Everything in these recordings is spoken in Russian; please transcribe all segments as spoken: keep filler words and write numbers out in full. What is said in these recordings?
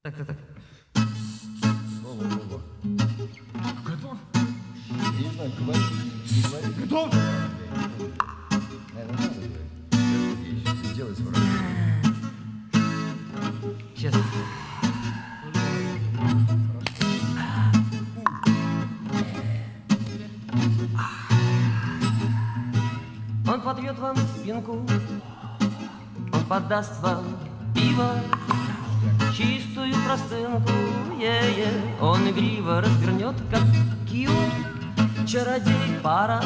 Так, так, так. Во-во-во-во. Готов? Я не знаю, говори, не говори. Готов? Наверное, надо говорить. Сейчас сделай сворот. Сейчас. Он подвьет вам спинку, он подаст вам пиво, чистую простынку, е-е. Он игриво развернет, как кио, чародей пара.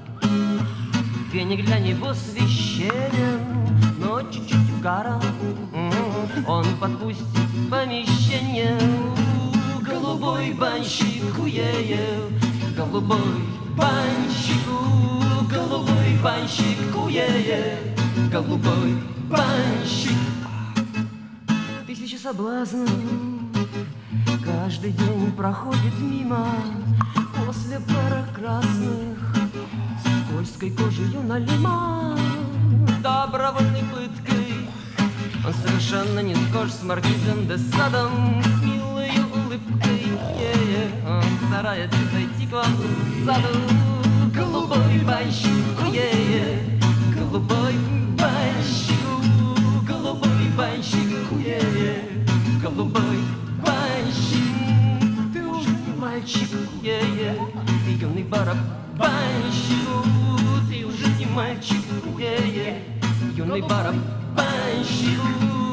Феник для него священен, но чуть-чуть угара. М-м-м. Он подпустит в помещение. Голубой банщик, е-е. Голубой банщик, голубой банщик, е-е. Голубой банщик. Тысячи соблазнов каждый день проходит мимо. После пары красных скользкой кожею налима, добровольной пыткой он совершенно не схож с маркизом де Садом, с милой улыбкой, е-е. Он старается зайти к вам сзаду. Голубой банщик, е-е. Голубой банщик, голубой банщик, е-е. Голубой банщик. Ты уже не мальчик, е-е. Ты юный барабанщик. Ты уже не мальчик, е-е. Юный барабанщик.